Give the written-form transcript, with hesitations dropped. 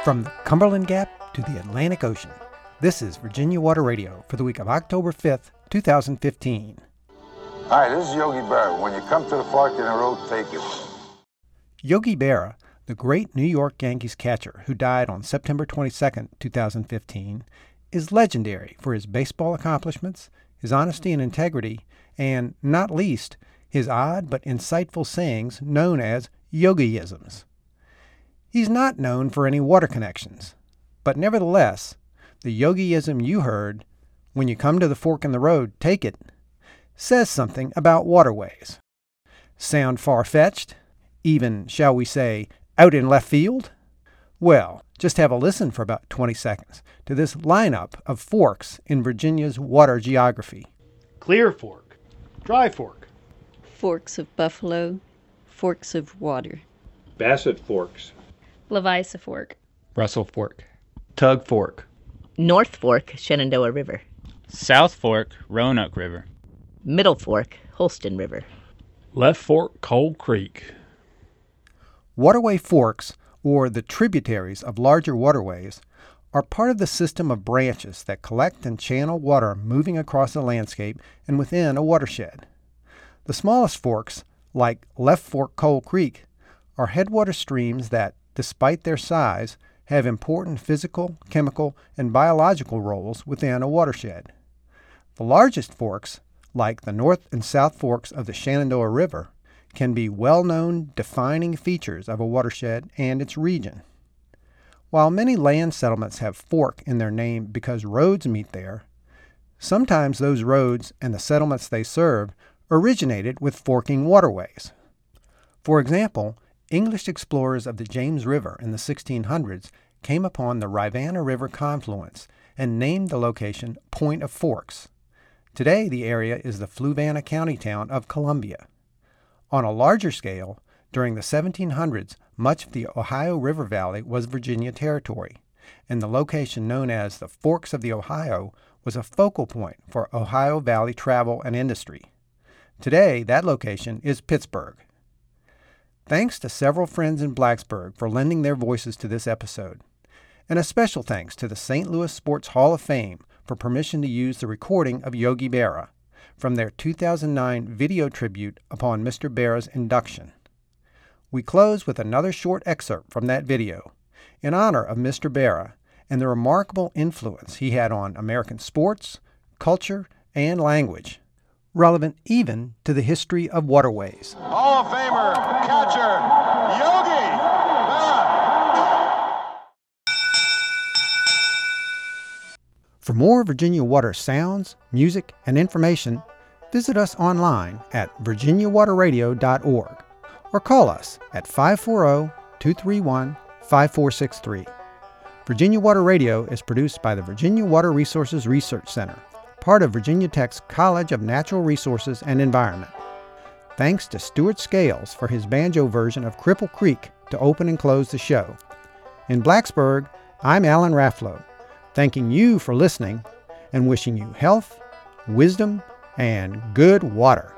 From the Cumberland Gap to the Atlantic Ocean, this is Virginia Water Radio for the week of October 5th, 2015. Hi, this is Yogi Berra. When you come to the fork in the road, take it. Yogi Berra, the great New York Yankees catcher who died on September 22nd, 2015, is legendary for his baseball accomplishments, his honesty and integrity, and, not least, his odd but insightful sayings known as Yogiisms. He's not known for any water connections, but nevertheless, the Yogiism you heard, when you come to the fork in the road, take it, says something about waterways. Sound far-fetched? Even, shall we say, out in left field? Well, just have a listen for about 20 seconds to this lineup of forks in Virginia's water geography. Clear Fork, Dry Fork, Forks of Buffalo, Forks of Water, Bassett Forks, Levice Fork, Russell Fork, Tug Fork, North Fork, Shenandoah River, South Fork, Roanoke River, Middle Fork, Holston River, Left Fork, Coal Creek. Waterway forks, or the tributaries of larger waterways, are part of the system of branches that collect and channel water moving across a landscape and within a watershed. The smallest forks, like Left Fork Coal Creek, are headwater streams that, despite their size, have important physical, chemical, and biological roles within a watershed. The largest forks, like the North and South Forks of the Shenandoah River, can be well-known defining features of a watershed and its region. While many land settlements have fork in their name because roads meet there, sometimes those roads and the settlements they serve originated with forking waterways. For example, English explorers of the James River in the 1600s came upon the Rivanna River confluence and named the location Point of Forks. Today, the area is the Fluvanna County town of Columbia. On a larger scale, during the 1700s, much of the Ohio River Valley was Virginia territory, and the location known as the Forks of the Ohio was a focal point for Ohio Valley travel and industry. Today, that location is Pittsburgh. Thanks to several friends in Blacksburg for lending their voices to this episode, and a special thanks to the St. Louis Sports Hall of Fame for permission to use the recording of Yogi Berra from their 2009 video tribute upon Mr. Berra's induction. We close with another short excerpt from that video in honor of Mr. Berra and the remarkable influence he had on American sports, culture, and language, relevant even to the history of waterways. Hall of Famer, catcher, Yogi Berra. For more Virginia water sounds, music, and information, visit us online at virginiawaterradio.org or call us at 540-231-5463. Virginia Water Radio is produced by the Virginia Water Resources Research Center, part of Virginia Tech's College of Natural Resources and Environment. Thanks to Stuart Scales for his banjo version of Cripple Creek to open and close the show. In Blacksburg, I'm Alan Rafflow, thanking you for listening and wishing you health, wisdom, and good water.